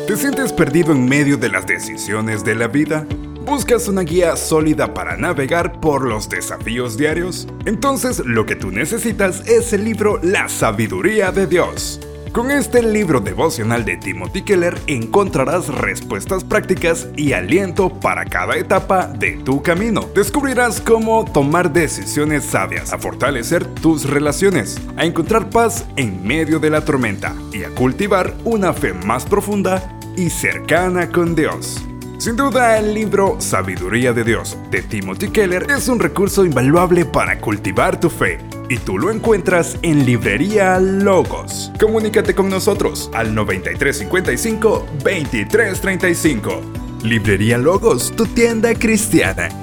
¿Te sientes perdido en medio de las decisiones de la vida? ¿Buscas una guía sólida para navegar por los desafíos diarios? Entonces lo que tú necesitas es el libro La Sabiduría de Dios. Con este libro devocional de Timothy Keller encontrarás respuestas prácticas y aliento para cada etapa de tu camino. Descubrirás cómo tomar decisiones sabias, a fortalecer tus relaciones, a encontrar paz en medio de la tormenta y a cultivar una fe más profunda y cercana con Dios. Sin duda, el libro Sabiduría de Dios de Timothy Keller es un recurso invaluable para cultivar tu fe, y tú lo encuentras en Librería Logos. Comunícate con nosotros al 9355-2335. Librería Logos, tu tienda cristiana.